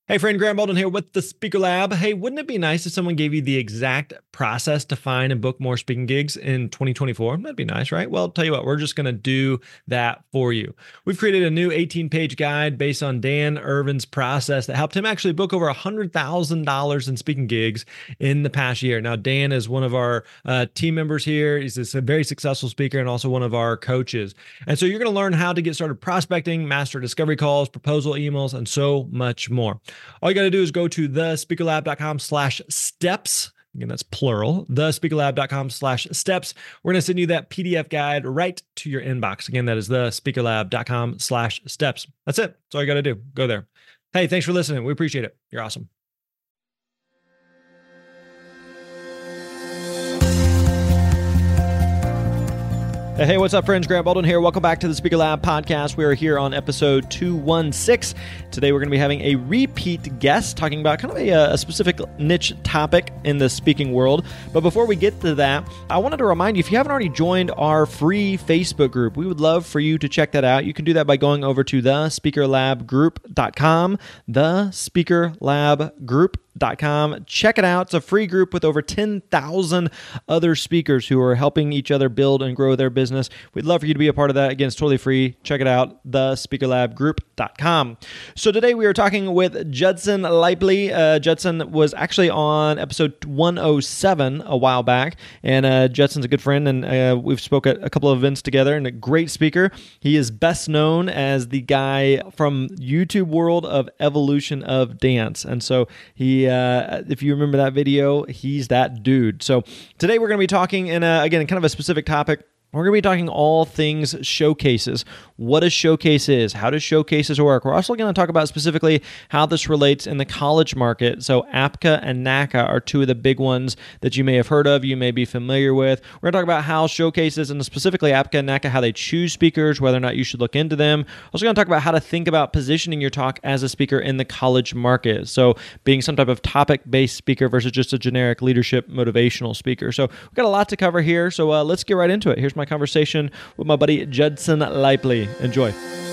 Hey friend, Graham Baldwin here with the Speaker Lab. Hey, wouldn't it be nice if someone gave you the exact process to find and book more speaking gigs in 2024? That'd be nice, right? Well, I'll tell you what, we're just going to do that for you. We've created a new 18-page guide based on Dan Irvin's process that helped him actually book over $100,000 in speaking gigs in the past year. Now, Dan is one of our team members here. He's a very successful speaker and also one of our coaches. And so you're going to learn how to get started prospecting, master discovery calls, proposal emails, and so much more. All you got to do is go to thespeakerlab.com/steps. Again, that's plural, thespeakerlab.com/steps. We're going to send you that PDF guide right to your inbox. Again, that is thespeakerlab.com/steps. That's it. That's all you got to do. Go there. Hey, thanks for listening. We appreciate it. You're awesome. Hey, what's up, friends? Graham Baldwin here. Welcome back to the Speaker Lab podcast. We are here on episode 216. Today, we're going to be having a repeat guest talking about kind of a specific niche topic in the speaking world. But before we get to that, I wanted to remind you, if you haven't already joined our free Facebook group, we would love for you to check that out. You can do that by going over to thespeakerlabgroup.com, thespeakerlabgroup.com. Check it out. It's a free group with over 10,000 other speakers who are helping each other build and grow their business. We'd love for you to be a part of that. Again, it's totally free. Check it out, thespeakerlabgroup.com. So today we are talking with Judson Leipley. Judson was actually on episode 107 a while back, and Judson's a good friend, and we've spoke at a couple of events together, and a great speaker. He is best known as the guy from YouTube world of Evolution of Dance, and so he, if you remember that video, he's that dude. So today we're going to be talking in again, kind of a specific topic. We're going to be talking all things showcases. What a showcase is, how do showcases work? We're also going to talk about specifically how this relates in the college market. So APCA and NACA are two of the big ones that you may have heard of, you may be familiar with. We're going to talk about how showcases, and specifically APCA and NACA, how they choose speakers, whether or not you should look into them. We're also going to talk about how to think about positioning your talk as a speaker in the college market. So being some type of topic-based speaker versus just a generic leadership motivational speaker. So we've got a lot to cover here. So let's get right into it. Here's my conversation with my buddy Judson Leipley. Enjoy.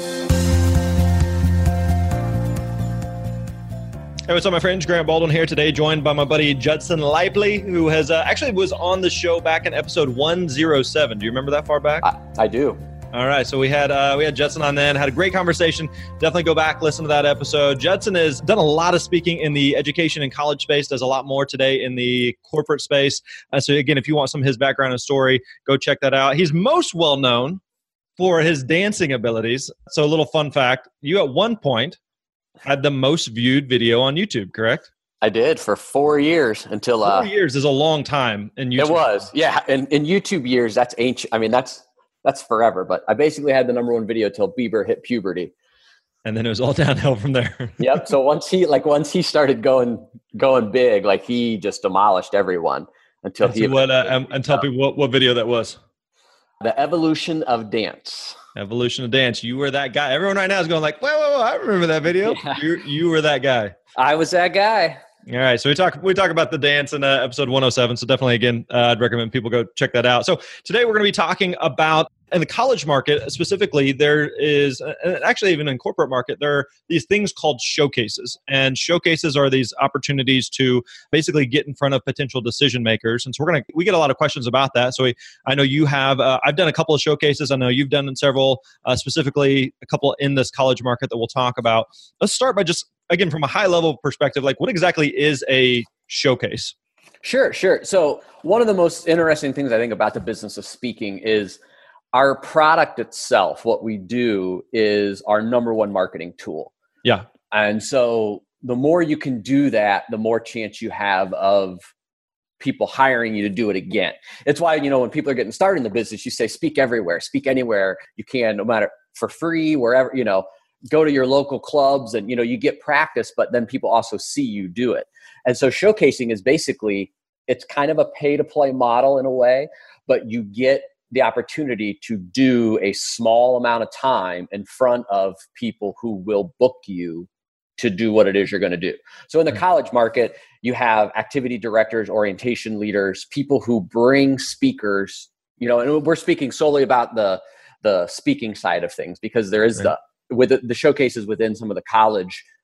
Hey, what's up, my friends? Graham Baldwin here today, joined by my buddy Judson Leipley, who has actually was on the show back in episode 107. Do you remember that far back? I do. All right, so we had Judson on then, had a great conversation. Definitely go back, listen to that episode. Judson has done a lot of speaking in the education and college space, does a lot more today in the corporate space. So again, if you want some of his background and story, go check that out. He's most well known for his dancing abilities. So a little fun fact, you at one point had the most viewed video on YouTube, correct? I did for 4 years until... 4 years is a long time in YouTube. It was, yeah. In YouTube years, that's ancient. I mean, that's forever. But I basically had the number one video till Bieber hit puberty. And then it was all downhill from there. Yep. So once he started going big, like he just demolished everyone until and tell people what video that was. The Evolution of Dance. Evolution of Dance. You were that guy. Everyone right now is going like, whoa, I remember that video. Yeah. You were that guy. I was that guy. All right. So we talk about the dance in episode 107. So definitely, again, I'd recommend people go check that out. So today we're going to be talking about, in the college market specifically, there is, actually even in corporate market, there are these things called showcases. And showcases are these opportunities to basically get in front of potential decision makers. And so we get a lot of questions about that. So I know you have, I've done a couple of showcases. I know you've done several, specifically a couple in this college market that we'll talk about. Let's start by just, again, from a high level perspective, like what exactly is a showcase? Sure. So one of the most interesting things I think about the business of speaking is our product itself. What we do is our number one marketing tool. Yeah. And so the more you can do that, the more chance you have of people hiring you to do it again. It's why, when people are getting started in the business, you say, speak everywhere, speak anywhere you can, no matter, for free, wherever, go to your local clubs and, you get practice, but then people also see you do it. And so showcasing is basically, it's kind of a pay to play model in a way, but you get the opportunity to do a small amount of time in front of people who will book you to do what it is you're going to do. So in the college market, you have activity directors, orientation leaders, people who bring speakers, and we're speaking solely about the speaking side of things, because there is with the showcases within some of the college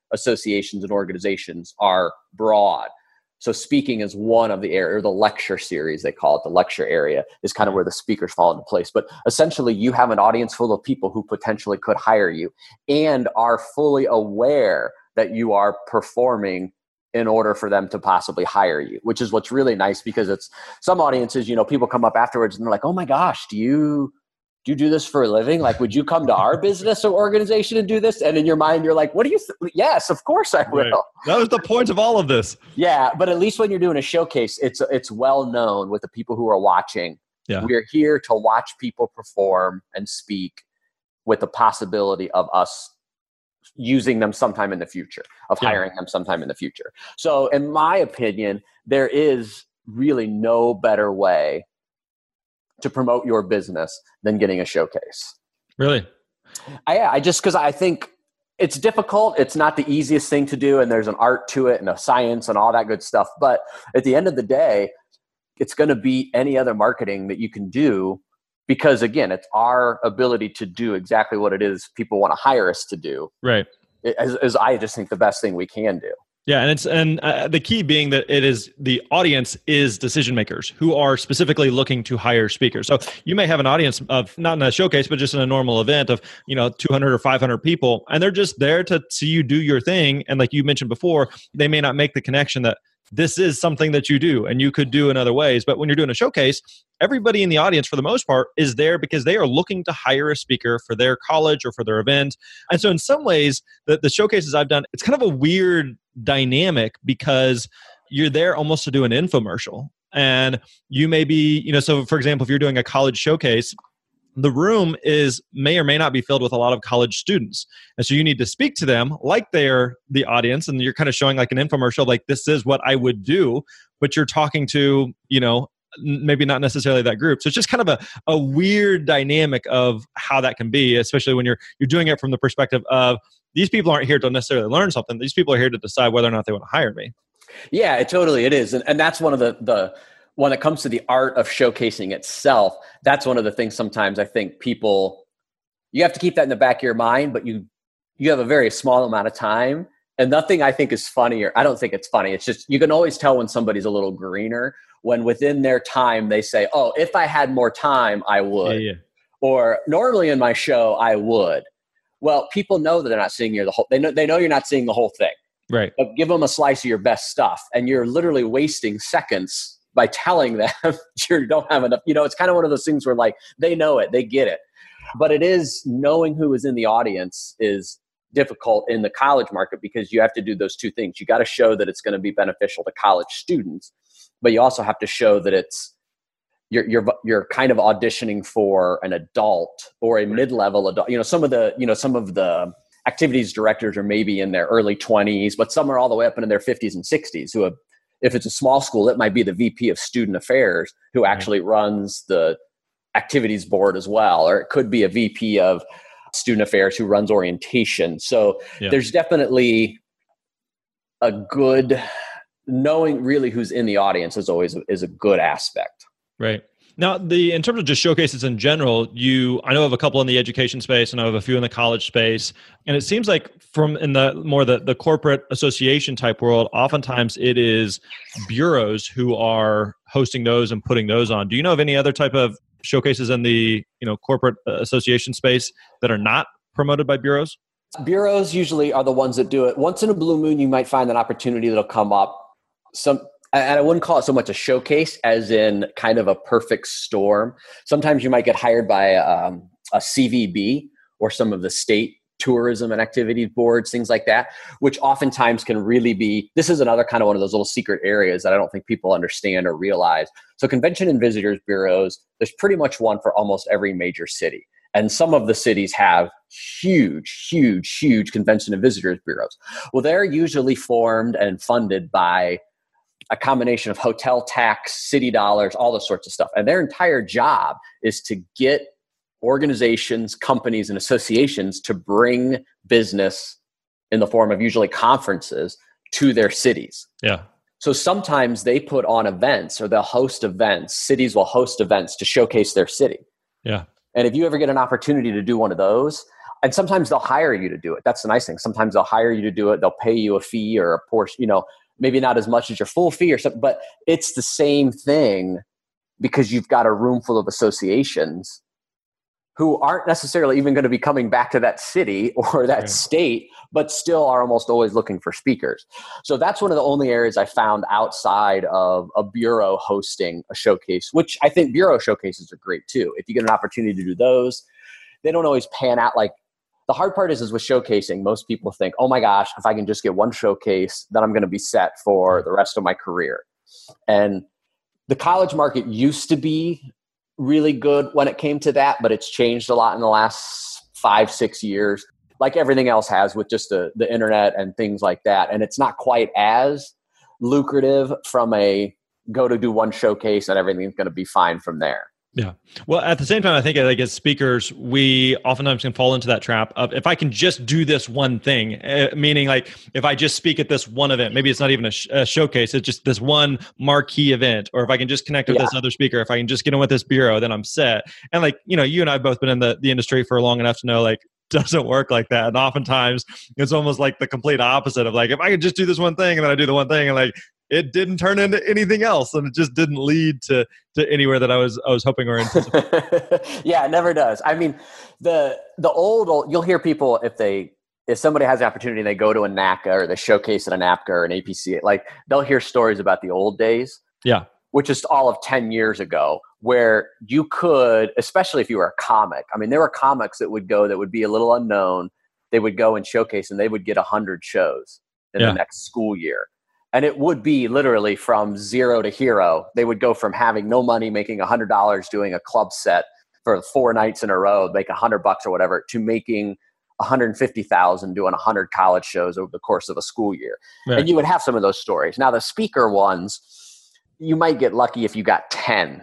associations and organizations are broad. So speaking is one of the area, or the lecture series, they call it, the lecture area is kind of where the speakers fall into place. But essentially you have an audience full of people who potentially could hire you and are fully aware that you are performing in order for them to possibly hire you, which is what's really nice, because it's some audiences, people come up afterwards and they're like, oh my gosh, do you do this for a living? Like, would you come to our business or organization and do this? And in your mind, you're like, what do you yes, of course I will. Right. That was the point of all of this. Yeah. But at least when you're doing a showcase, it's well known with the people who are watching. Yeah. We're here to watch people perform and speak with the possibility of us using them sometime in the future, of hiring them sometime in the future. So in my opinion, there is really no better way to promote your business than getting a showcase. Really? Because I think it's difficult. It's not the easiest thing to do. And there's an art to it and a science and all that good stuff. But at the end of the day, it's going to beat any other marketing that you can do, because again, it's our ability to do exactly what it is people want to hire us to do. Right. As I just think the best thing we can do. Yeah, and the key being that it is the audience is decision makers who are specifically looking to hire speakers. So you may have an audience of, not in a showcase, but just in a normal event of 200 or 500 people, and they're just there to see you do your thing. And like you mentioned before, they may not make the connection that this is something that you do and you could do in other ways. But when you're doing a showcase, everybody in the audience, for the most part, is there because they are looking to hire a speaker for their college or for their event. And so in some ways, the showcases I've done, it's kind of a weird dynamic, because you're there almost to do an infomercial. And you may be, so for example, if you're doing a college showcase, the room may or may not be filled with a lot of college students. And so you need to speak to them like they're the audience, and you're kind of showing like an infomercial, like this is what I would do, but you're talking to, maybe not necessarily that group. So it's just kind of a weird dynamic of how that can be, especially when you're doing it from the perspective of these people aren't here to necessarily learn something. These people are here to decide whether or not they want to hire me. Yeah, it is. And that's one of the when it comes to the art of showcasing itself, that's one of the things sometimes I think people, you have to keep that in the back of your mind, but you have a very small amount of time. And nothing I think is funnier. I don't think it's funny. It's just, you can always tell when somebody's a little greener when within their time they say, oh, if I had more time, I would. Yeah. Or normally in my show, I would. Well, people know that they're not seeing the whole, they know you're not seeing the whole thing. Right. But give them a slice of your best stuff. And you're literally wasting seconds by telling them you don't have enough. It's kind of one of those things where like, they know it, they get it. But it is knowing who is in the audience is difficult in the college market, because you have to do those two things. You got to show that it's going to be beneficial to college students, but you also have to show that it's, you're kind of auditioning for an adult or a mid-level adult. Some of the activities directors are maybe in their early 20s, but some are all the way up into their 50s and 60s who have, if it's a small school, it might be the VP of student affairs who actually runs the activities board as well. Or it could be a VP of student affairs who runs orientation. So there's definitely a good knowing really who's in the audience is a good aspect. Right. Now, in terms of just showcases in general, I know of a couple in the education space, and I have a few in the college space. And it seems like in the corporate association type world, oftentimes it is bureaus who are hosting those and putting those on. Do you know of any other type of showcases in the corporate association space that are not promoted by bureaus? Bureaus usually are the ones that do it. Once in a blue moon, you might find an opportunity that'll come up. And I wouldn't call it so much a showcase as in kind of a perfect storm. Sometimes you might get hired by a CVB or some of the state tourism and activities boards, things like that, which oftentimes can really be, this is another kind of one of those little secret areas that I don't think people understand or realize. So convention and visitors bureaus, there's pretty much one for almost every major city. And some of the cities have huge convention and visitors bureaus. Well, they're usually formed and funded by a combination of hotel tax, city dollars, all those sorts of stuff. And their entire job is to get organizations, companies, and associations to bring business in the form of usually conferences to their cities. Yeah. So sometimes they put on events, or they'll host events. Cities will host events to showcase their city. Yeah. And if you ever get an opportunity to do one of those, And sometimes they'll hire you to do it. That's the nice thing. Sometimes they'll hire you to do it. They'll pay you a fee or a portion, maybe not as much as your full fee or something, but it's the same thing because you've got a room full of associations who aren't necessarily even going to be coming back to that city or that state, but still are almost always looking for speakers. So that's one of the only areas I found outside of a bureau hosting a showcase, which I think bureau showcases are great too. If you get an opportunity to do those, they don't always pan out. Like the hard part is with showcasing, most people think, oh my gosh, if I can just get one showcase, then I'm going to be set for the rest of my career. And the college market used to be really good when it came to that, but it's changed a lot in the last 5-6 years, like everything else has with just the internet and things like that. And it's not quite as lucrative from a go to do one showcase and everything's going to be fine from there. Yeah. Well, at the same time, I think like as speakers, we oftentimes can fall into that trap of if I can just do this one thing, meaning like if I just speak at this one event, maybe it's not even a showcase, it's just this one marquee event, or if I can just connect with this other speaker, if I can just get in with this bureau, then I'm set. And like, you and I have both been in the industry for long enough to know like, doesn't work like that. And oftentimes it's almost like the complete opposite of like, if I could just do this one thing and then I do the one thing and like, it didn't turn into anything else, and it just didn't lead to anywhere that I was hoping or anticipating. Yeah, it never does. I mean, the old you'll hear people if somebody has the opportunity and they go to a NACA or they showcase at a NAPCA or an APC, like they'll hear stories about the old days. Yeah. Which is all of 10 years ago, where you could, especially if you were a comic. I mean, there were comics that would go that would be a little unknown. They would go and showcase and they would get 100 shows in the next school year. And it would be literally from zero to hero. They would go from having no money, making $100 doing a club set for 4 nights in a row, make $100 or whatever, to making $150,000 doing 100 college shows over the course of a school year. Right. And you would have some of those stories. Now the speaker ones, you might get lucky if you got 10,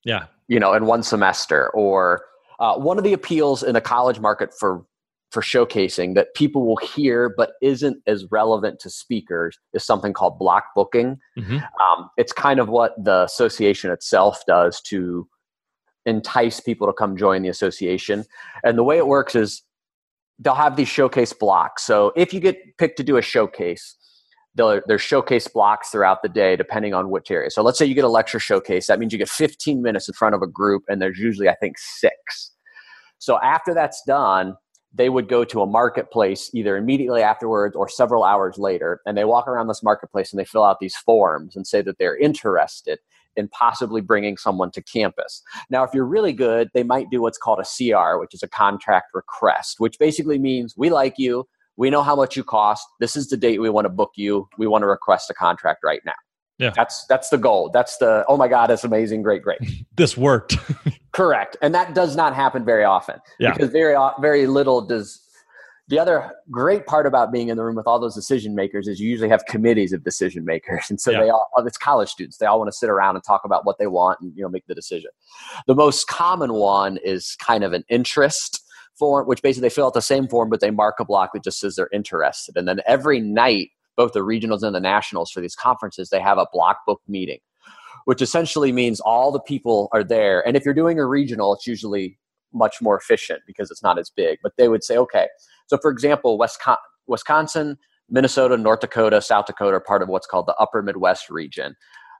in one semester. Or one of the appeals in the college market for showcasing that people will hear but isn't as relevant to speakers is something called block booking. Mm-hmm. It's kind of what the association itself does to entice people to come join the association. And the way it works is they'll have these showcase blocks. So if you get picked to do a showcase, there's showcase blocks throughout the day, depending on which area. So let's say you get a lecture showcase. That means you get 15 minutes in front of a group, and there's usually, I think, 6. So after that's done, they would go to a marketplace either immediately afterwards or several hours later, and they walk around this marketplace and they fill out these forms and say that they're interested in possibly bringing someone to campus. Now, if you're really good, they might do what's called a CR, which is a contract request, which basically means we like you. We know how much you cost. This is the date we want to book you. We want to request a contract right now. Yeah. That's the goal. That's the, oh my God, that's amazing. Great. This worked. Correct. And that does not happen very often. Yeah. Because very little does. The other great part about being in the room with all those decision makers is you usually have committees of decision makers. And so it's college students. They all want to sit around and talk about what they want and, make the decision. The most common one is kind of an interest form, which basically they fill out the same form, but they mark a block that just says they're interested. And then every night, both the regionals and the nationals for these conferences, they have a block book meeting, which essentially means all the people are there. And if you're doing a regional, it's usually much more efficient because it's not as big. But they would say, okay, so for example, Wisconsin, Minnesota, North Dakota, South Dakota are part of what's called the Upper Midwest region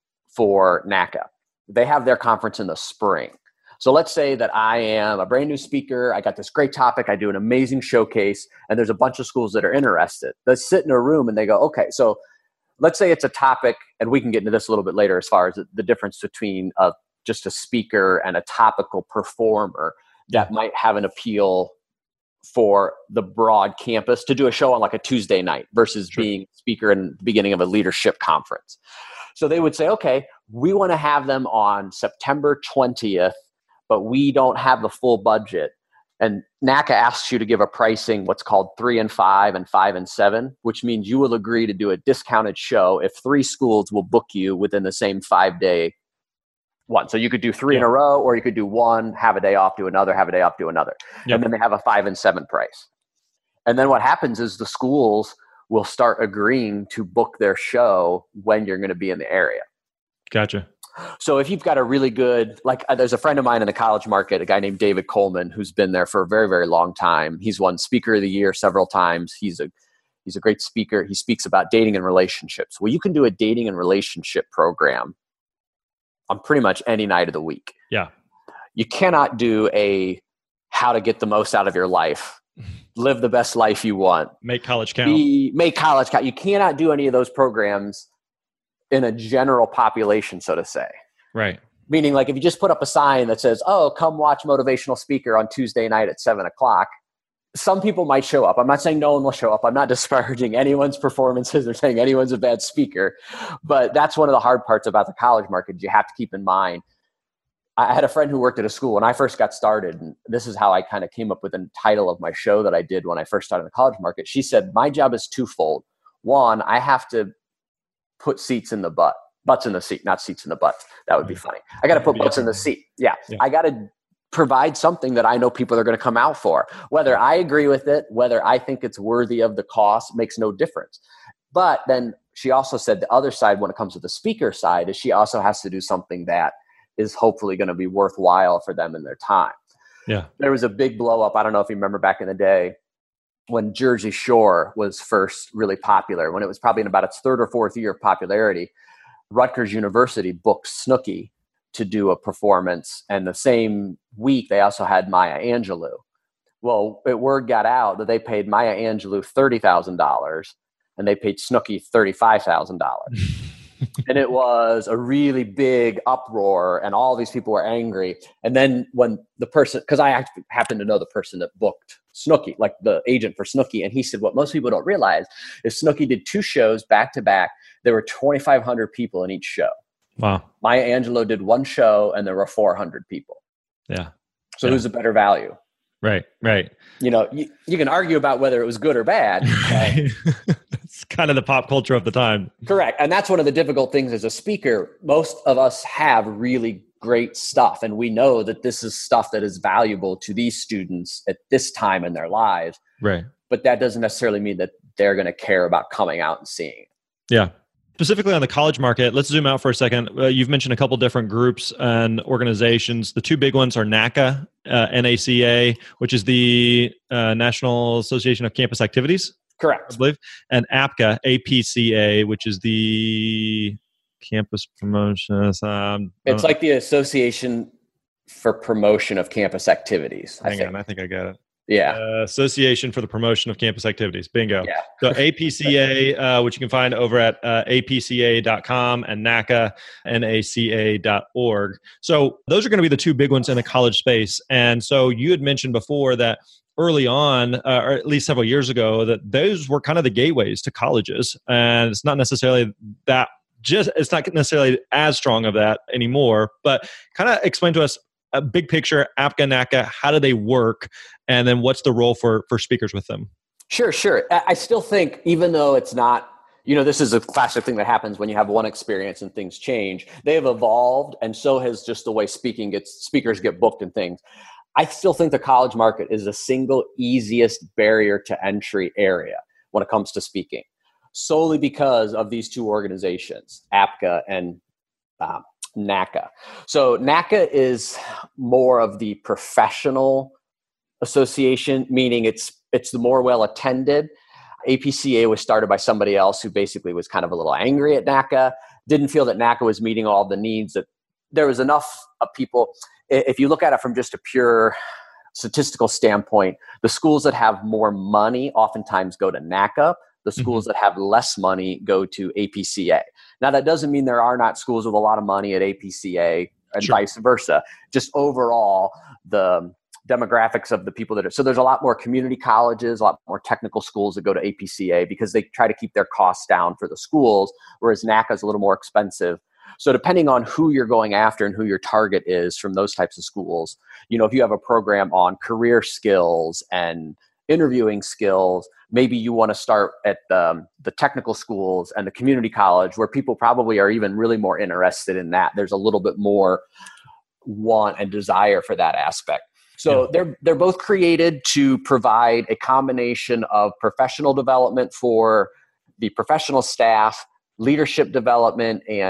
for NACA. They have their conference in the spring. So let's say that I am a brand new speaker. I got this great topic. I do an amazing showcase, and there's a bunch of schools that are interested. They sit in a room and they go, okay, so let's say it's a topic, and we can get into this a little bit later as far as the difference between just a speaker and a topical performer that might have an appeal for the broad campus to do a show on like a Tuesday night versus being a speaker in the beginning of a leadership conference. So they would say, okay, we want to have them on September 20th, but we don't have the full budget. And NACA asks you to give a pricing, what's called 3 and 5 and 5 and 7, which means you will agree to do a discounted show if 3 schools will book you within the same 5-day one. So you could do 3 in a row, or you could do 1, have a day off, do another, have a day off, do another. Yep. And then they have a 5 and 7 price. And then what happens is the schools will start agreeing to book their show when you're going to be in the area. Gotcha. So if you've got a really good, like there's a friend of mine in the college market, a guy named David Coleman, who's been there for a very, very long time. He's won Speaker of the Year several times. He's a great speaker. He speaks about dating and relationships. Well, you can do a dating and relationship program on pretty much any night of the week. Yeah. You cannot do a how to get the most out of your life, live the best life you want. Make college count. Make college count. You cannot do any of those programs in a general population, so to say. Right. Meaning, like, if you just put up a sign that says, oh, come watch motivational speaker on Tuesday night at 7:00, some people might show up. I'm not saying no one will show up. I'm not disparaging anyone's performances or saying anyone's a bad speaker. But that's one of the hard parts about the college market. You have to keep in mind. I had a friend who worked at a school when I first got started, and this is how I kind of came up with the title of my show that I did when I first started in the college market. She said, my job is twofold. One, I have to put seats in the butt. Butts in the seat, not seats in the butt. That would be funny. I got to put butts in the seat. Yeah. I got to provide something that I know people are going to come out for. Whether I agree with it, whether I think it's worthy of the cost, makes no difference. But then she also said the other side, when it comes to the speaker side, is she also has to do something that is hopefully going to be worthwhile for them in their time. Yeah. There was a big blow up. I don't know if you remember back in the day when Jersey Shore was first really popular, when it was probably in about its third or fourth year of popularity. Rutgers University booked Snooki to do a performance. And the same week, they also had Maya Angelou. Well, word got out that they paid Maya Angelou $30,000 and they paid Snooki $35,000. And it was a really big uproar and all these people were angry. And then when the person, because I happen to know the person that booked Snooki, like the agent for Snooki, and he said, what most people don't realize is Snooki did 2 shows back to back. There were 2,500 people in each show. Wow. Maya Angelou did 1 show and there were 400 people. Yeah. So who's a better value? Right. You know, you can argue about whether it was good or bad. It's kind of the pop culture of the time. Correct. And that's one of the difficult things as a speaker. Most of us have really great stuff, and we know that this is stuff that is valuable to these students at this time in their lives. Right. But that doesn't necessarily mean that they're going to care about coming out and seeing it. Yeah. Specifically on the college market, let's zoom out for a second. You've mentioned a couple different groups and organizations. The 2 big ones are NACA, NACA, which is the National Association of Campus Activities. Correct. I believe. And APCA, APCA, which is the Campus Promotions. It's like the Association for Promotion of Campus Activities. I think I got it. Yeah. Association for the Promotion of Campus Activities. Bingo. Yeah. So APCA, which you can find over at apca.com, and NACA, NACA.org. So those are going to be the 2 big ones in the college space. And so you had mentioned before that early on, or at least several years ago, that those were kind of the gateways to colleges. And it's not necessarily it's not necessarily as strong of that anymore, but kind of explain to us a big picture, APCA, NACA, how do they work? And then what's the role for speakers with them? Sure. I still think, even though it's not, this is a classic thing that happens when you have one experience and things change, they have evolved, and so has just the way speakers get booked and things. I still think the college market is the single easiest barrier to entry area when it comes to speaking, solely because of these 2 organizations, APCA and NACA. So NACA is more of the professional association, meaning it's the more well attended. APCA was started by somebody else who basically was kind of a little angry at NACA, didn't feel that NACA was meeting all the needs, that there was enough of people. If you look at it from just a pure statistical standpoint, the schools that have more money oftentimes go to NACA. The schools that have less money go to APCA. Now, that doesn't mean there are not schools with a lot of money at APCA and vice versa. Just overall, the demographics of the people so there's a lot more community colleges, a lot more technical schools that go to APCA because they try to keep their costs down for the schools, whereas NACA is a little more expensive. So depending on who you're going after and who your target is from those types of schools, if you have a program on career skills and interviewing skills, maybe you want to start at the technical schools and the community college, where people probably are even really more interested in that. There's a little bit more want and desire for that aspect. So they're both created to provide a combination of professional development for the professional staff, leadership development, and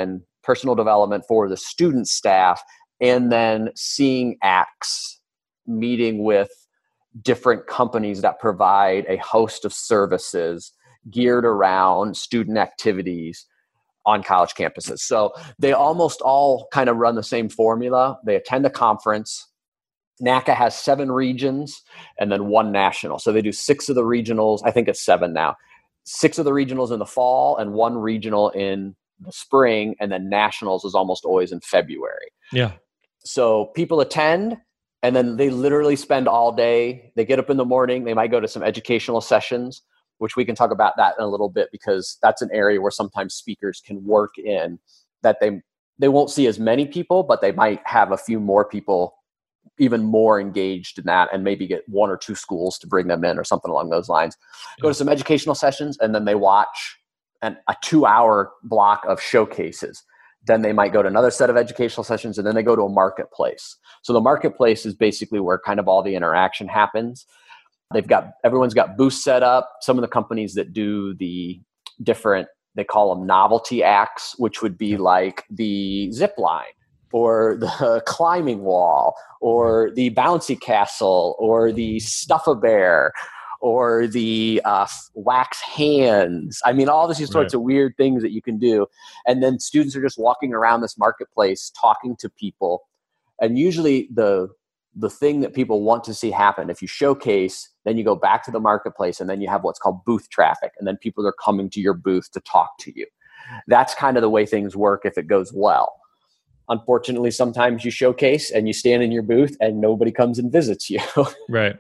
personal development for the student staff, and then seeing ACTS, meeting with different companies that provide a host of services geared around student activities on college campuses. So they almost all kind of run the same formula. They attend a conference. NACA has 7 regions and then 1 national. So they do 6 of the regionals. I think it's 7 now. 6 of the regionals in the fall and 1 regional in the spring. And then nationals is almost always in February. Yeah. So people attend and then they literally spend all day. They get up in the morning. They might go to some educational sessions, which we can talk about that in a little bit, because that's an area where sometimes speakers can work in that they won't see as many people, but they might have a few more people even more engaged in that and maybe get 1 or 2 schools to bring them in or something along those lines. Go to some educational sessions and then they watch a 2-hour block of showcases. Then they might go to another set of educational sessions and then they go to a marketplace. So the marketplace is basically where kind of all the interaction happens. Everyone's got booths set up. Some of the companies that do the different, they call them novelty acts, which would be like the zip line or the climbing wall or the bouncy castle or the Stuff-A-Bear or the wax hands. I mean, all these sorts of weird things that you can do. And then students are just walking around this marketplace talking to people. And usually the thing that people want to see happen, if you showcase, then you go back to the marketplace and then you have what's called booth traffic. And then people are coming to your booth to talk to you. That's kind of the way things work if it goes well. Unfortunately, sometimes you showcase and you stand in your booth and nobody comes and visits you. Right.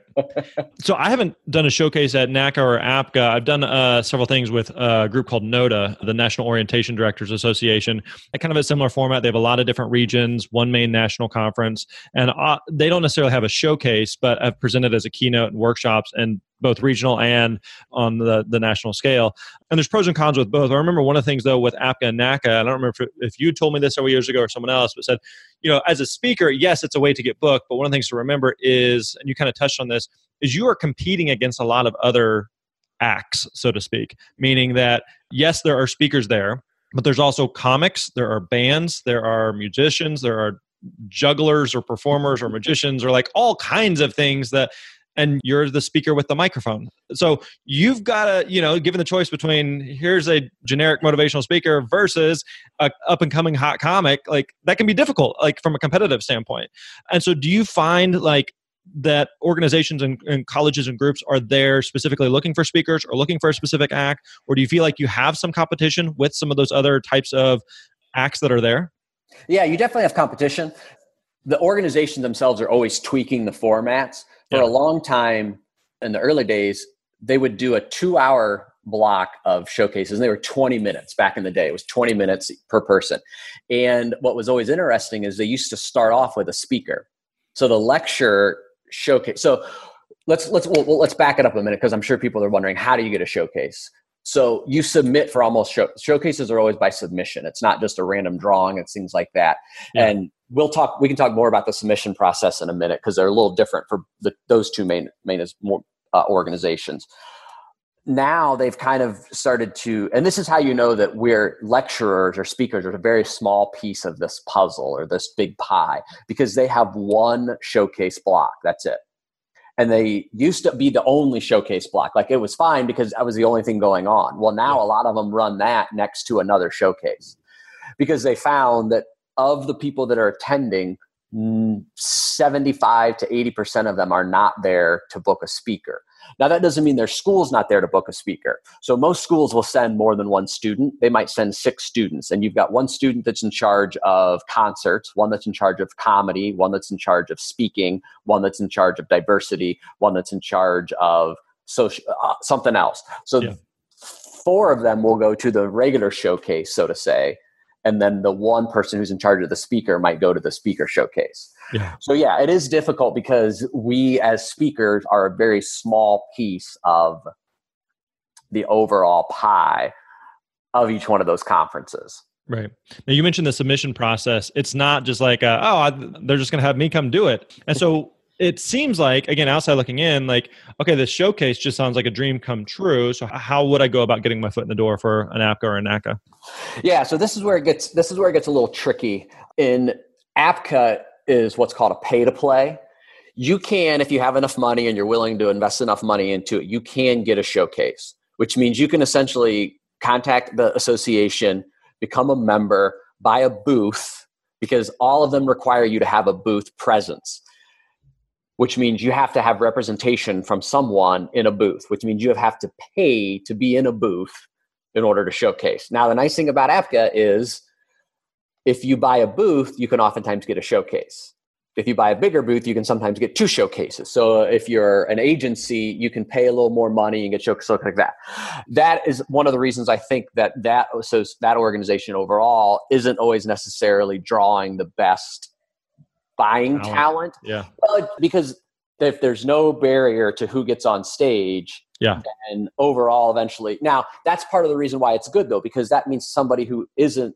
So I haven't done a showcase at NACA or APCA. I've done several things with a group called NODA, the National Orientation Directors Association. Kind of a similar format. They have a lot of different regions, one main national conference, and they don't necessarily have a showcase, but have presented as a keynote and workshops and both regional and on the national scale. And there's pros and cons with both. I remember one of the things, though, with APCA and NACA, I don't remember if you told me this several years ago or someone else, but said, as a speaker, yes, it's a way to get booked, but one of the things to remember is, and you kind of touched on this, is you are competing against a lot of other acts, so to speak, meaning that, yes, there are speakers there, but there's also comics, there are bands, there are musicians, there are jugglers or performers or magicians or like all kinds of things and you're the speaker with the microphone. So you've got to, given the choice between here's a generic motivational speaker versus a up and coming hot comic, like that can be difficult, like from a competitive standpoint. And so do you find like that organizations and colleges and groups are there specifically looking for speakers or looking for a specific act? Or do you feel like you have some competition with some of those other types of acts that are there? Yeah, you definitely have competition. The organizations themselves are always tweaking the formats. For a long time, in the early days, they would do a 2-hour block of showcases. And they were 20 minutes back in the day. It was 20 minutes per person. And what was always interesting is they used to start off with a speaker. So the lecture showcase. So let's back it up a minute, because I'm sure people are wondering, how do you get a showcase? So you submit for almost showcases are always by submission. It's not just a random drawing and things like that. Yeah. And we can talk more about the submission process in a minute, because they're a little different for those two main organizations. Now they've kind of started to, and this is how you know that we're lecturers or speakers are a very small piece of this puzzle or this big pie, because they have one showcase block. That's it. And they used to be the only showcase block. Like, it was fine because that was the only thing going on. Well, now a lot of them run that next to another showcase, because they found that of the people that are attending, 75 to 80% of them are not there to book a speaker. Now, that doesn't mean their school's not there to book a speaker. So most schools will send more than one student. They might send 6 students, and you've got one student that's in charge of concerts, one that's in charge of comedy, one that's in charge of speaking, one that's in charge of diversity, one that's in charge of something else. So 4 of them will go to the regular showcase, so to say, and then the one person who's in charge of the speaker might go to the speaker showcase. Yeah. So it is difficult because we as speakers are a very small piece of the overall pie of each one of those conferences. Right. Now, you mentioned the submission process. It's not just like, they're just going to have me come do it. And so it seems like, again, outside looking in, like, okay, this showcase just sounds like a dream come true. So how would I go about getting my foot in the door for an APCA or a NACA? Yeah, so this is where it gets a little tricky. In APCA is what's called a pay to play. You can, if you have enough money and you're willing to invest enough money into it, you can get a showcase, which means you can essentially contact the association, become a member, buy a booth, because all of them require you to have a booth presence, which means you have to have representation from someone in a booth, which means you have to pay to be in a booth in order to showcase. Now, the nice thing about APCA is if you buy a booth, you can oftentimes get a showcase. If you buy a bigger booth, you can sometimes get 2 showcases. So if you're an agency, you can pay a little more money and get showcases like that. That is one of the reasons I think that organization overall isn't always necessarily drawing the best buying talent. Yeah. Well, because if there's no barrier to who gets on stage, and overall eventually, now that's part of the reason why it's good though, because that means somebody who isn't.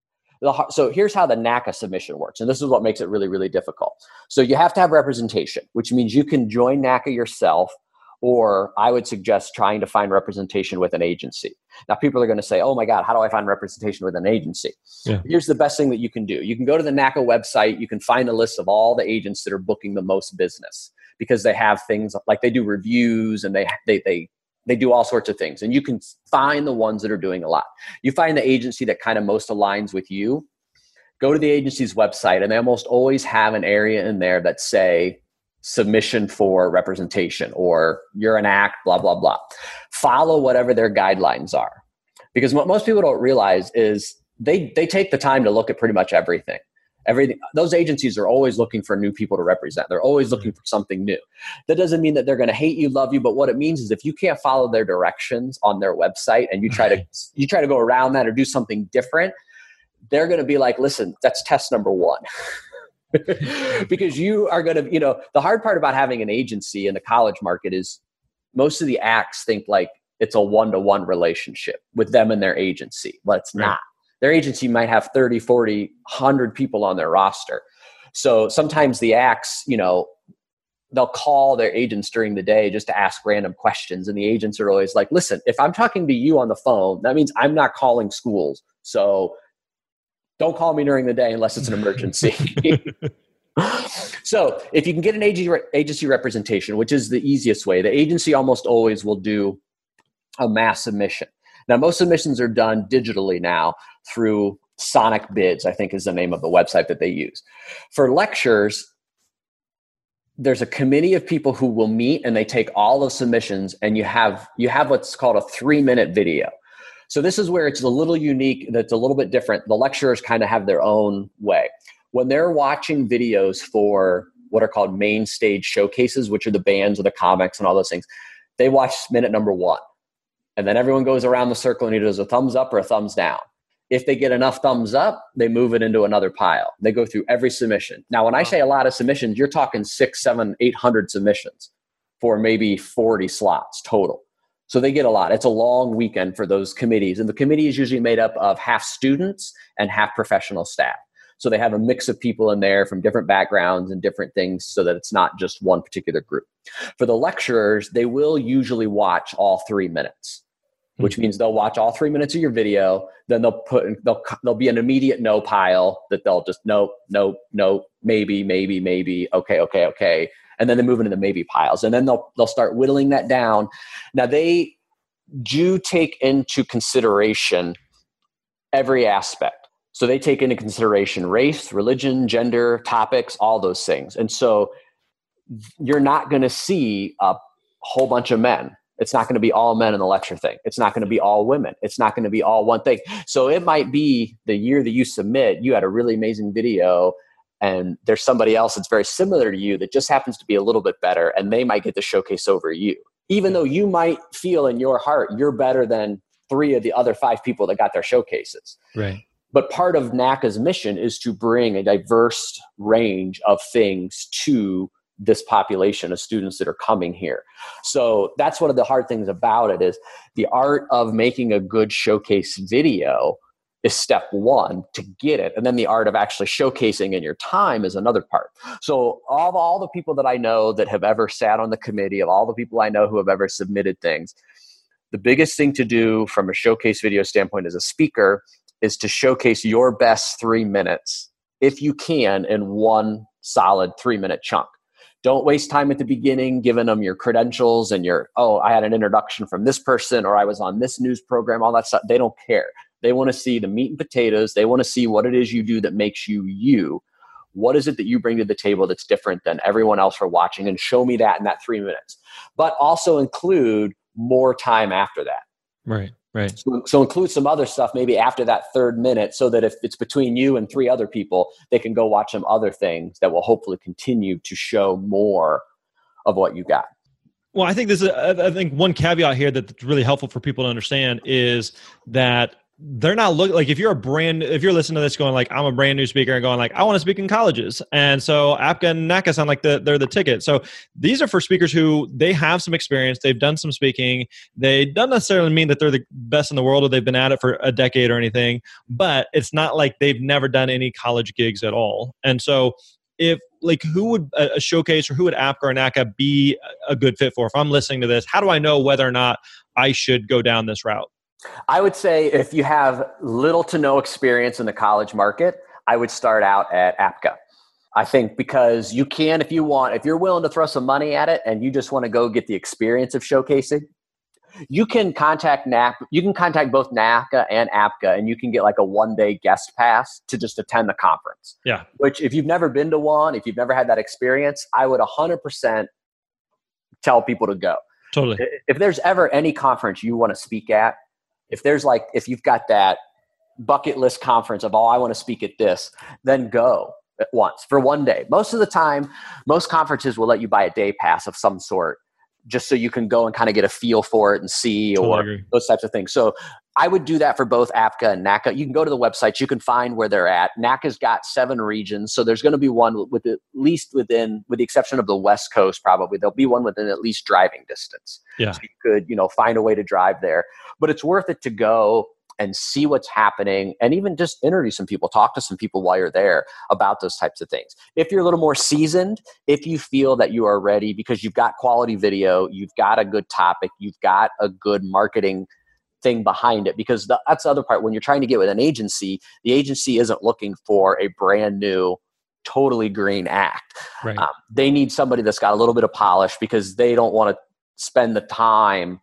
So here's how the NACA submission works, and this is what makes it really, really difficult. So you have to have representation, which means you can join NACA yourself, or I would suggest trying to find representation with an agency. Now, people are going to say, oh my God, how do I find representation with an agency? Yeah. Here's the best thing that you can do. You can go to the NACA website. You can find a list of all the agents that are booking the most business, because they have things like they do reviews and they do all sorts of things, and you can find the ones that are doing a lot. You find the agency that kind of most aligns with you, go to the agency's website, and they almost always have an area in there that say submission for representation, or you're an ACT, blah, blah, blah. Follow whatever their guidelines are. Because what most people don't realize is they take the time to look at pretty much everything. Those agencies are always looking for new people to represent. They're always looking for something new. That doesn't mean that they're going to hate you, love you, but what it means is if you can't follow their directions on their website and you try to go around that or do something different, they're going to be like, listen, that's test number 1. Because you are going to, the hard part about having an agency in the college market is most of the ACTs think like it's a one-to-one relationship with them and their agency. But it's not. Their agency might have 30, 40, 100 people on their roster. So sometimes the ACTs, they'll call their agents during the day just to ask random questions. And the agents are always like, listen, if I'm talking to you on the phone, that means I'm not calling schools. So don't call me during the day unless it's an emergency. So if you can get an agency representation, which is the easiest way, the agency almost always will do a mass submission. Now, most submissions are done digitally now through Sonic Bids, I think is the name of the website that they use. For lectures, there's a committee of people who will meet and they take all the submissions, and you have what's called a 3-minute video. So this is where it's a little unique, that's a little bit different. The lecturers kind of have their own way. When they're watching videos for what are called main stage showcases, which are the bands or the comics and all those things, they watch minute number 1. And then everyone goes around the circle and he does a thumbs up or a thumbs down. If they get enough thumbs up, they move it into another pile. They go through every submission. Now, when I say a lot of submissions, you're talking 600, 700, 800 submissions for maybe 40 slots total. So they get a lot. It's a long weekend for those committees. And the committee is usually made up of half students and half professional staff. So they have a mix of people in there from different backgrounds and different things so that it's not just one particular group. For the lecturers, they will usually watch all 3 minutes, which means they'll watch all 3 minutes of your video. Then there'll be an immediate no pile that they'll just no, maybe, okay. And then they move into the maybe piles. And then they'll start whittling that down. Now they do take into consideration every aspect. So they take into consideration race, religion, gender, topics, all those things. And so you're not going to see a whole bunch of men. It's not going to be all men in the lecture thing. It's not going to be all women. It's not going to be all one thing. So it might be the year that you submit, you had a really amazing video and there's somebody else that's very similar to you that just happens to be a little bit better, and they might get the showcase over you. Even though you might feel in your heart you're better than 3 of the other 5 people that got their showcases. Right. But part of NACA's mission is to bring a diverse range of things to this population of students that are coming here. So that's one of the hard things about it is the art of making a good showcase video is step one to get it. And then the art of actually showcasing in your time is another part. So of all the people that I know that have ever sat on the committee, of all the people I know who have ever submitted things, the biggest thing to do from a showcase video standpoint as a speaker is to showcase your best 3 minutes, if you can, in one solid 3-minute chunk. Don't waste time at the beginning giving them your credentials and I had an introduction from this person, or I was on this news program, all that stuff. They don't care. They want to see the meat and potatoes. They want to see what it is you do that makes you you. What is it that you bring to the table that's different than everyone else for watching? And show me that in that 3 minutes. But also include more time after that. Right. So include some other stuff maybe after that 3rd minute, so that if it's between you and 3 other people, they can go watch some other things that will hopefully continue to show more of what you got. Well, I think I think one caveat here that's really helpful for people to understand is that they're not looking like if you're listening to this going like, I'm a brand new speaker and going like, I want to speak in colleges. And so APCA and NACA sound like they're the ticket. So these are for speakers who they have some experience. They've done some speaking. They don't necessarily mean that they're the best in the world or they've been at it for a decade or anything, but it's not like they've never done any college gigs at all. And so if like, who would a showcase or who would APCA or NACA be a good fit for? If I'm listening to this, how do I know whether or not I should go down this route? I would say if you have little to no experience in the college market, I would start out at APCA. I think because you can, if you're willing to throw some money at it and you just want to go get the experience of showcasing, you can contact NACA. You can contact both NACA and APCA, and you can get like a 1-day guest pass to just attend the conference. Yeah. Which, if you've never been to one, if you've never had that experience, I would 100% tell people to go. Totally. If there's ever any conference you want to speak at, if you've got that bucket list conference of, I want to speak at this, then go at once for 1 day. Most of the time, most conferences will let you buy a day pass of some sort, just so you can go and kind of get a feel for it and see, those types of things. So I would do that for both APCA and NACA. You can go to the websites. You can find where they're at. NACA's got 7 regions. So there's going to be one with the exception of the West Coast, probably. There'll be one within at least driving distance. Yeah. So you could, find a way to drive there. But it's worth it to go and see what's happening and even just interview some people, talk to some people while you're there about those types of things. If you're a little more seasoned, if you feel that you are ready because you've got quality video, you've got a good topic, you've got a good marketing thing behind it, because that's the other part. When you're trying to get with an agency, the agency isn't looking for a brand new, totally green act. Right. They need somebody that's got a little bit of polish, because they don't want to spend the time.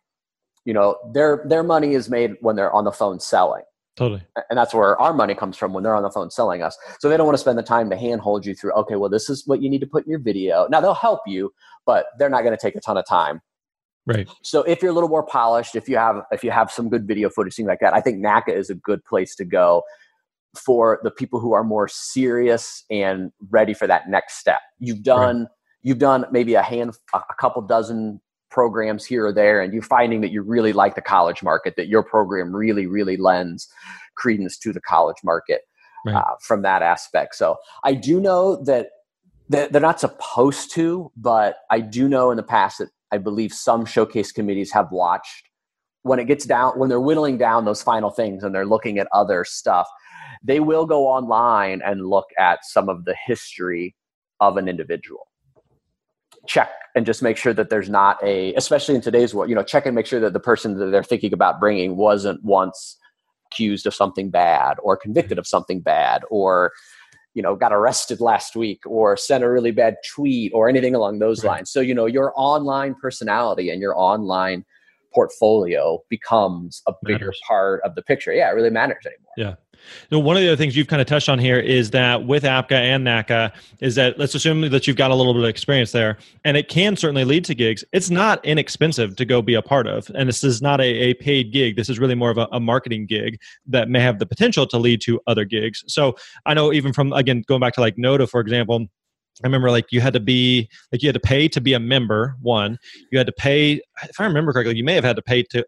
Their money is made when they're on the phone selling. Totally. And that's where our money comes from, when they're on the phone selling us. So they don't want to spend the time to handhold you through, okay, well, this is what you need to put in your video. Now, they'll help you, but they're not going to take a ton of time. Right. So if you're a little more polished, if you have some good video footage, things like that, I think NACA is a good place to go for the people who are more serious and ready for that next step. You've done maybe a couple dozen programs here or there, and you're finding that you really like the college market, that your program really, really lends credence to the college market from that aspect. So I do know that they're not supposed to, but I do know in the past that I believe some showcase committees have watched when they're whittling down those final things and they're looking at other stuff, they will go online and look at some of the history of an individual. Check and just make sure that there's not especially in today's world, check and make sure that the person that they're thinking about bringing wasn't once accused of something bad or convicted of something bad, or got arrested last week or sent a really bad tweet or anything along those lines. So, your online personality and your online portfolio becomes a bigger part of the picture. Yeah, it really matters anymore. Yeah. So one of the other things you've kind of touched on here is that with APCA and NACA is that, let's assume that you've got a little bit of experience there, and it can certainly lead to gigs. It's not inexpensive to go be a part of. And this is not a paid gig. This is really more of a marketing gig that may have the potential to lead to other gigs. So I know even from, again, going back to like NOTA, for example, I remember you had to pay to be a member. One, you had to pay, if I remember correctly, you may have had to pay to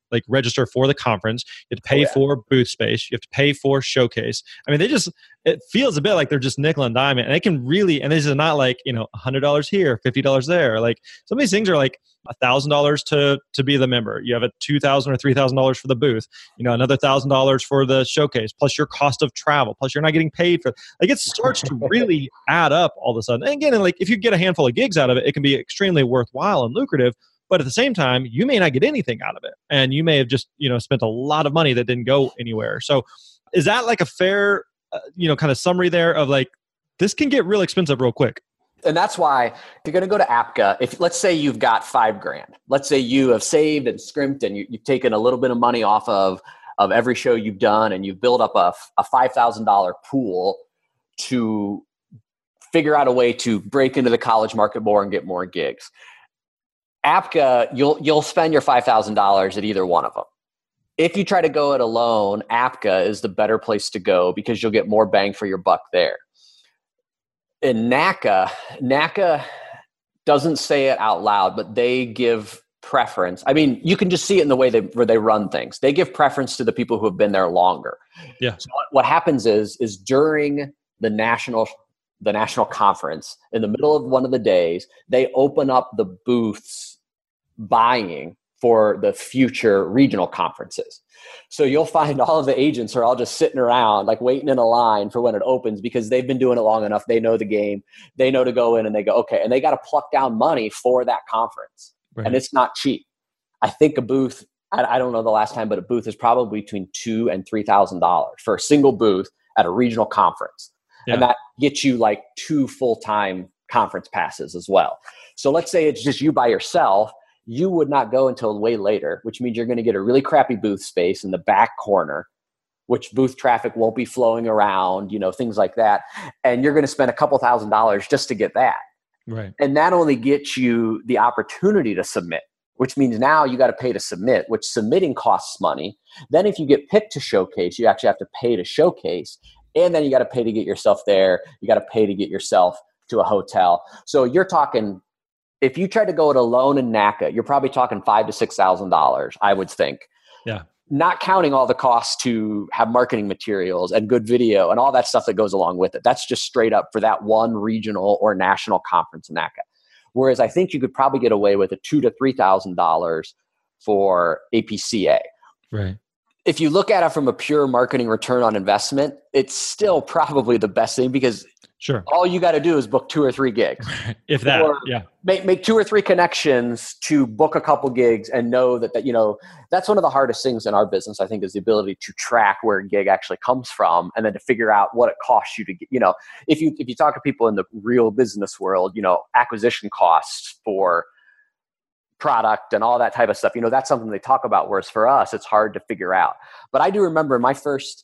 like register for the conference. You have to pay for booth space. You have to pay for showcase. I mean, it feels a bit like they're just nickel and dime, and they can really, and this is not like, $100 here, $50 there. Like some of these things are like $1,000 to be the member. You have a $2,000 or $3,000 for the booth, another $1,000 for the showcase, plus your cost of travel, plus you're not getting paid for, like, it starts to really add up all of a sudden. And again, like if you get a handful of gigs out of it, it can be extremely worthwhile and lucrative. But at the same time, you may not get anything out of it. And you may have just, spent a lot of money that didn't go anywhere. So is that like a fair, kind of summary there of like, this can get real expensive real quick? And that's why if you're going to go to APCA, if let's say you've got $5,000, let's say you have saved and scrimped and you've taken a little bit of money off of every show you've done, and you've built up a $5,000 pool to figure out a way to break into the college market more and get more gigs. APCA, you'll spend your $5,000 at either one of them. If you try to go it alone, APCA is the better place to go because you'll get more bang for your buck there. In NACA doesn't say it out loud, but they give preference. I mean, you can just see it in the way where they run things. They give preference to the people who have been there longer. Yeah. So what happens is during the national conference, in the middle of one of the days, they open up the booths buying for the future regional conferences. So you'll find all of the agents are all just sitting around, like waiting in a line for when it opens, because they've been doing it long enough. They know the game. They know to go in and they go, okay. And they got to pluck down money for that conference. Right. And it's not cheap. I think a booth, I don't know the last time, but a booth is probably between $2,000 and $3,000 for a single booth at a regional conference. Yeah. And that gets you like 2 full-time conference passes as well. So let's say it's just you by yourself. You would not go until way later, which means you're going to get a really crappy booth space in the back corner, which booth traffic won't be flowing around, things like that. And you're going to spend a couple $1,000s just to get that. Right. And that only gets you the opportunity to submit, which means now you got to pay to submit, which submitting costs money. Then if you get picked to showcase, you actually have to pay to showcase. And then you got to pay to get yourself there. You got to pay to get yourself to a hotel. So you're talking, if you try to go it alone in NACA, you're probably talking $5,000 to $6,000, I would think. Yeah. Not counting all the costs to have marketing materials and good video and all that stuff that goes along with it. That's just straight up for that one regional or national conference in NACA. Whereas I think you could probably get away with $2,000 to $3,000 for APCA. Right. If you look at it from a pure marketing return on investment, it's still probably the best thing because sure, all you got to do is book 2 or 3 gigs. If that, yeah. Make 2 or 3 connections to book a couple gigs and know that that's one of the hardest things in our business, I think, is the ability to track where a gig actually comes from and then to figure out what it costs you to get, if you talk to people in the real business world, acquisition costs for product and all that type of stuff, that's something they talk about, whereas for us, it's hard to figure out. But I do remember my first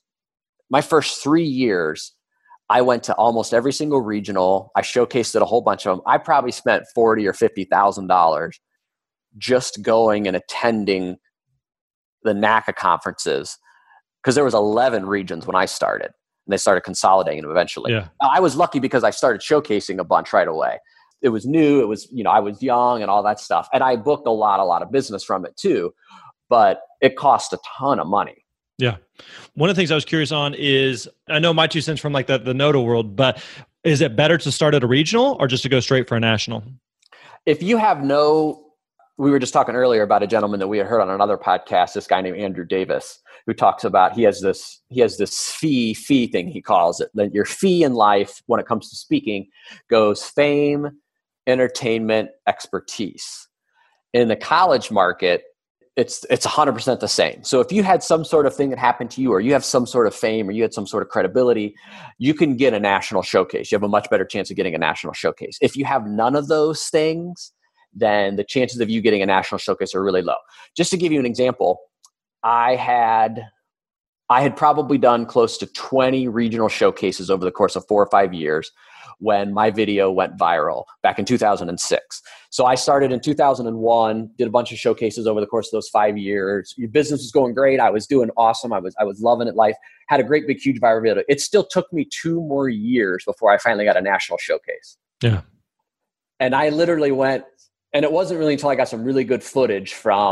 3 years, I went to almost every single regional. I showcased at a whole bunch of them. I probably spent $40,000 or $50,000 just going and attending the NACA conferences because there was 11 regions when I started, and they started consolidating them eventually. Yeah. Now, I was lucky because I started showcasing a bunch right away. It was new. It was, I was young and all that stuff. And I booked a lot of business from it too, but it cost a ton of money. Yeah. One of the things I was curious on is, I know my 2 cents from like the NOTA world, but is it better to start at a regional or just to go straight for a national? If you have we were just talking earlier about a gentleman that we had heard on another podcast, this guy named Andrew Davis, who talks about, he has this fee thing, he calls it. That your fee in life when it comes to speaking goes fame, entertainment, expertise. In the college market, it's 100% the same. So if you had some sort of thing that happened to you, or you have some sort of fame, or you had some sort of credibility, you can get a national showcase. You have a much better chance of getting a national showcase. If you have none of those things, then the chances of you getting a national showcase are really low. Just to give you an example, I had probably done close to 20 regional showcases over the course of 4 or 5 years when my video went viral back in 2006. So I started in 2001, did a bunch of showcases over the course of those 5 years. Your business was going great. I was doing awesome. I was loving it. Life had a great, big, huge viral video. It still took me 2 more years before I finally got a national showcase. Yeah. And I literally went, and it wasn't really until I got some really good footage from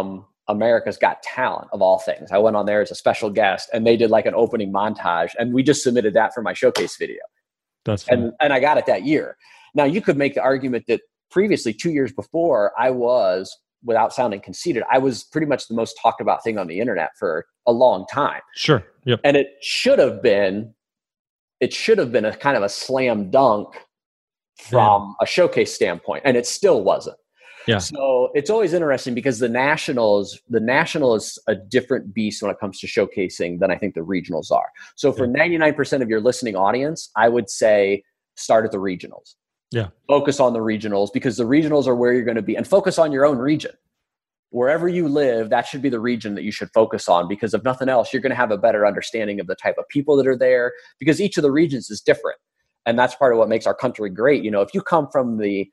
America's Got Talent of all things. I went on there as a special guest, and they did like an opening montage, and we just submitted that for my showcase video. That's fun. And I got it that year. Now you could make the argument that previously, 2 years before, I was, without sounding conceited, I was pretty much the most talked about thing on the internet for a long time. Sure. Yep. And it should have been a kind of a slam dunk from a showcase standpoint, and it still wasn't. Yeah. So it's always interesting because the national is a different beast when it comes to showcasing than I think the regionals are. So for 99% of your listening audience, I would say start at the regionals. Yeah. Focus on the regionals, because the regionals are where you're going to be, and focus on your own region. Wherever you live, that should be the region that you should focus on, because if nothing else, you're going to have a better understanding of the type of people that are there, because each of the regions is different. And that's part of what makes our country great. You know, if you come from the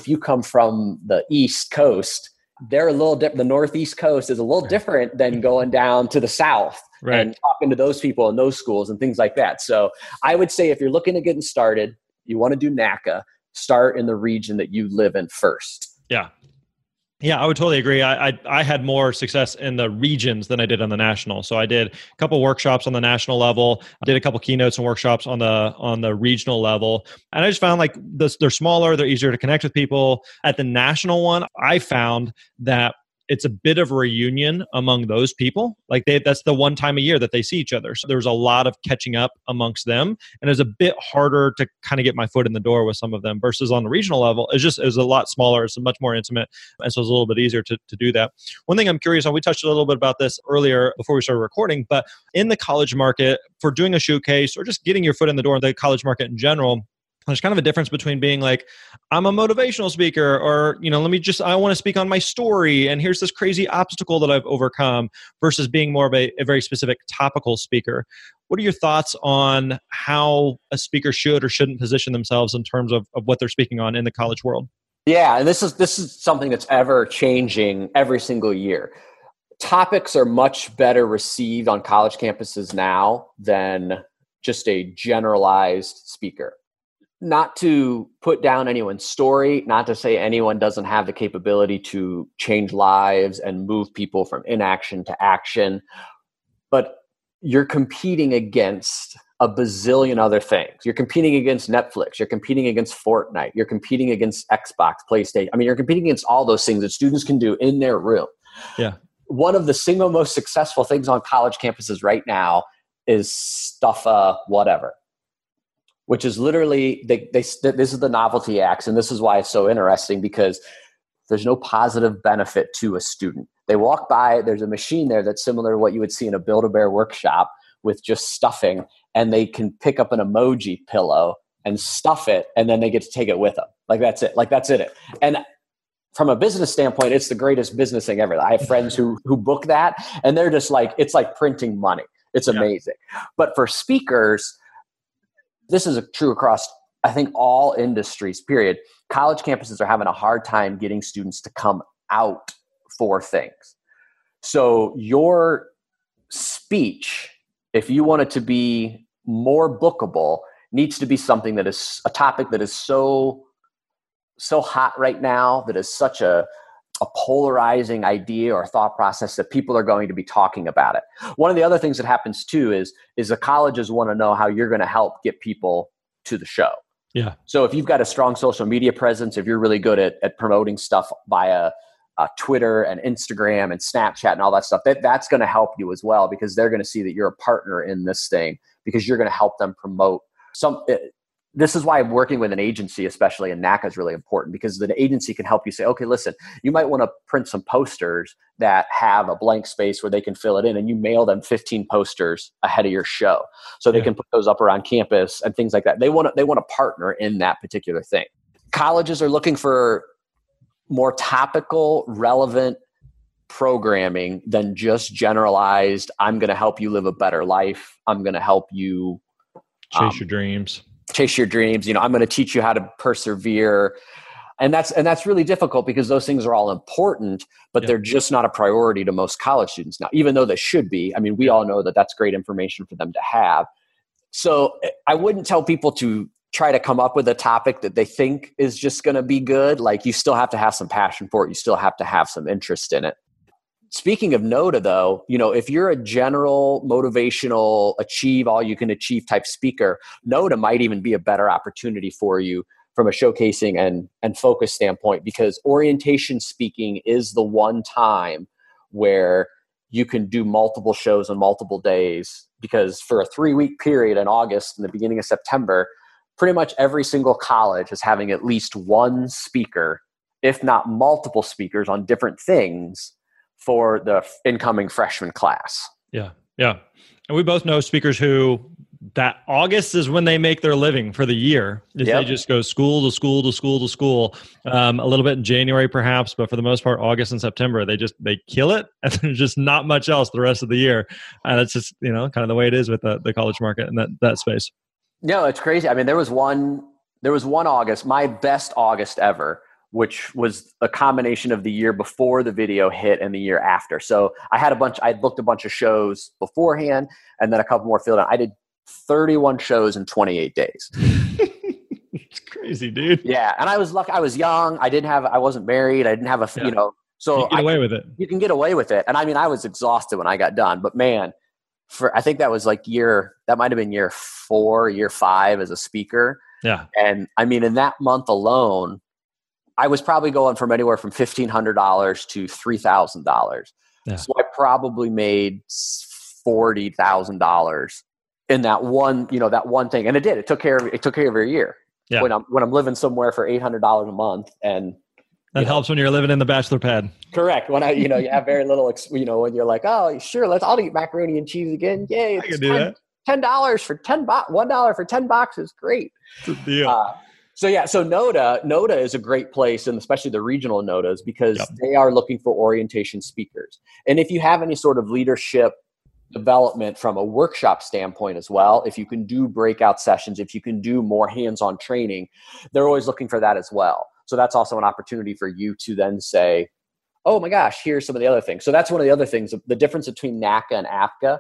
East Coast, they're a little different. The Northeast Coast is a little different than going down to the South and talking to those people in those schools and things like that. So I would say if you're looking at getting started, you want to do NACA, start in the region that you live in first. Yeah. Yeah, I would totally agree. I had more success in the regions than I did on the national. So I did a couple workshops on the national level. I did a couple keynotes and workshops on the regional level. And I just found like they're smaller, they're easier to connect with people. At the national one, I found that it's a bit of a reunion among those people. Like that's the one time a year that they see each other. So there was a lot of catching up amongst them. And it was a bit harder to kind of get my foot in the door with some of them versus on the regional level. It was a lot smaller. It's much more intimate. And so it was a little bit easier to do that. One thing I'm curious on, we touched a little bit about this earlier before we started recording, but in the college market for doing a showcase or just getting your foot in the door in the college market in general, there's kind of a difference between being like, I'm a motivational speaker, or, you know, I want to speak on my story, and here's this crazy obstacle that I've overcome, versus being more of a very specific topical speaker. What are your thoughts on how a speaker should or shouldn't position themselves in terms of what they're speaking on in the college world? Yeah, and this is something that's ever changing every single year. Topics are much better received on college campuses now than just a generalized speaker. Not to put down anyone's story, not to say anyone doesn't have the capability to change lives and move people from inaction to action, but you're competing against a bazillion other things. You're competing against Netflix. You're competing against Fortnite. You're competing against Xbox, PlayStation. I mean, you're competing against all those things that students can do in their room. Yeah. One of the single most successful things on college campuses right now is Stuffa whatever, which is literally, this is the novelty acts. And this is why it's so interesting, because there's no positive benefit to a student. They walk by, there's a machine there that's similar to what you would see in a Build-A-Bear workshop with just stuffing, and they can pick up an emoji pillow and stuff it, and then they get to take it with them. Like that's it. And from a business standpoint, it's the greatest business thing ever. I have friends who book that, and they're just like, it's like printing money. It's amazing. Yeah. But for speakers, this is true across, I think, all industries, period. College campuses are having a hard time getting students to come out for things. So your speech, if you want it to be more bookable, needs to be something that is a topic that is so hot right now, that is such a polarizing idea or thought process that people are going to be talking about it. One of the other things that happens too is the colleges want to know how you're going to help get people to the show. Yeah. So if you've got a strong social media presence, if you're really good at promoting stuff via Twitter and Instagram and Snapchat and all that stuff, that's going to help you as well, because they're going to see that you're a partner in this thing, because you're going to help them promote some. This is why working with an agency, especially in NACA, is really important, because the agency can help you say, okay, listen, you might want to print some posters that have a blank space where they can fill it in, and you mail them 15 posters ahead of your show so they can put those up around campus and things like that. They want to partner in that particular thing. Colleges are looking for more topical, relevant programming than just generalized, I'm going to help you live a better life. I'm going to help you chase your dreams. Chase your dreams. You know, I'm going to teach you how to persevere. And that's really difficult, because those things are all important, but they're just not a priority to most college students now, even though they should be. I mean, we all know that that's great information for them to have. So I wouldn't tell people to try to come up with a topic that they think is just going to be good. Like, you still have to have some passion for it. You still have to have some interest in it. speaking of NOTA though, if you're a general motivational achieve all you can achieve type speaker, NOTA might even be a better opportunity for you from a showcasing and focus standpoint, because orientation speaking is the one time where you can do multiple shows on multiple days, because for a 3-week period in August and the beginning of September, pretty much every single college is having at least one speaker, if not multiple speakers on different things for the incoming freshman class. Yeah. Yeah. And we both know speakers who that August is when they make their living for the year. They just go school to school to school to school, a little bit in January perhaps, but for the most part, August and September, they kill it. And there's just not much else the rest of the year. And that's just, kind of the way it is with the college market and that space. No, it's crazy. I mean, there was one August, my best August ever, which was a combination of the year before the video hit and the year after. So I booked a bunch of shows beforehand and then a couple more filled in. I did 31 shows in 28 days. It's crazy, dude. Yeah. And I was lucky. I was young. I wasn't married. I didn't have so you get away with it. You can get away with it. And I mean, I was exhausted when I got done, but man, I think that was like that might've been year 4, year 5 as a speaker. Yeah. And I mean, in that month alone, I was probably going from anywhere from $1,500 to $3,000. Yeah. So I probably made $40,000 in that one thing. And it did. It took care of every year. Yeah. When I'm living somewhere for $800 a month, and that helps when you're living in the bachelor pad. Correct. When you have very little, when you're like, oh, sure, I'll eat macaroni and cheese again. Yay. I can do that. $10 for $1 for 10 boxes. Great. It's a deal. So NOTA is a great place, and especially the regional NOTAs, because they are looking for orientation speakers. And if you have any sort of leadership development from a workshop standpoint as well, if you can do breakout sessions, if you can do more hands-on training, they're always looking for that as well. So that's also an opportunity for you to then say, oh my gosh, here's some of the other things. So that's one of the other things, the difference between NACA and APCA.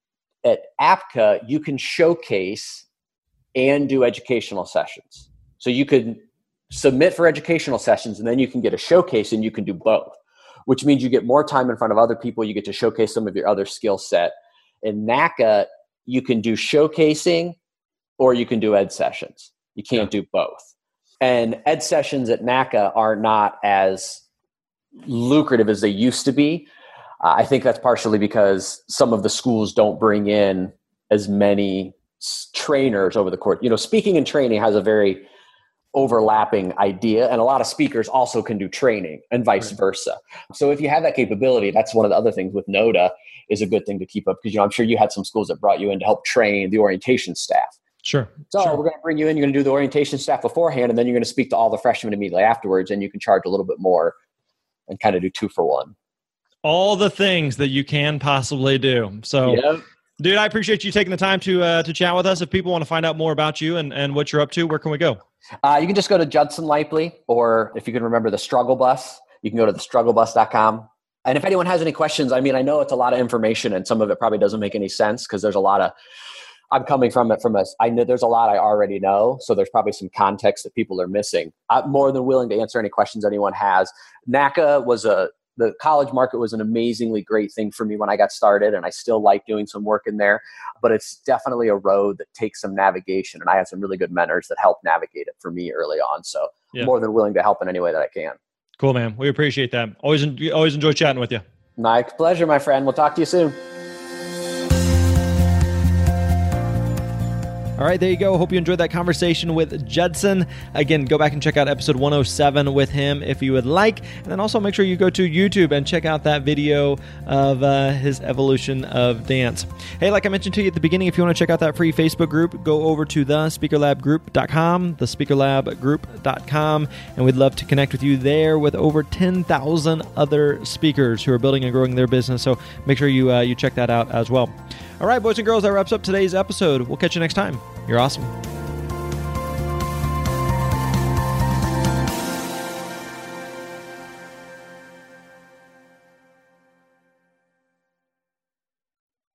At APCA, you can showcase and do educational sessions. So you could submit for educational sessions, and then you can get a showcase, and you can do both, which means you get more time in front of other people. You get to showcase some of your other skill set. In NACA, you can do showcasing or you can do ed sessions. You can't do both. And ed sessions at NACA are not as lucrative as they used to be. I think that's partially because some of the schools don't bring in as many trainers over the course. Speaking and training has a very overlapping idea, and a lot of speakers also can do training and vice versa. So if you have that capability, that's one of the other things with NOTA is a good thing to keep up, because I'm sure you had some schools that brought you in to help train the orientation staff. Sure. So we're going to bring you in, you're going to do the orientation staff beforehand, and then you're going to speak to all the freshmen immediately afterwards, and you can charge a little bit more and kind of do 2 for 1. All the things that you can possibly do. So dude, I appreciate you taking the time to chat with us. If people want to find out more about you and what you're up to, where can we go? You can just go to Judson Lipley, or if you can remember the Struggle Bus, you can go to thestrugglebus.com. And if anyone has any questions, I mean, I know it's a lot of information and some of it probably doesn't make any sense, because there's a lot of, I'm coming from it I know there's a lot I already know. So there's probably some context that people are missing. I'm more than willing to answer any questions anyone has. NACA the college market was an amazingly great thing for me when I got started, and I still like doing some work in there, but it's definitely a road that takes some navigation, and I have some really good mentors that help navigate it for me early on. So more than willing to help in any way that I can. Cool, man. We appreciate that. Always enjoy chatting with you. My pleasure, my friend. We'll talk to you soon. All right, there you go. Hope you enjoyed that conversation with Judson. Again, go back and check out episode 107 with him if you would like. And then also make sure you go to YouTube and check out that video of his evolution of dance. Hey, like I mentioned to you at the beginning, if you want to check out that free Facebook group, go over to thespeakerlabgroup.com, thespeakerlabgroup.com, and we'd love to connect with you there with over 10,000 other speakers who are building and growing their business. So make sure you check that out as well. All right, boys and girls, that wraps up today's episode. We'll catch you next time. You're awesome.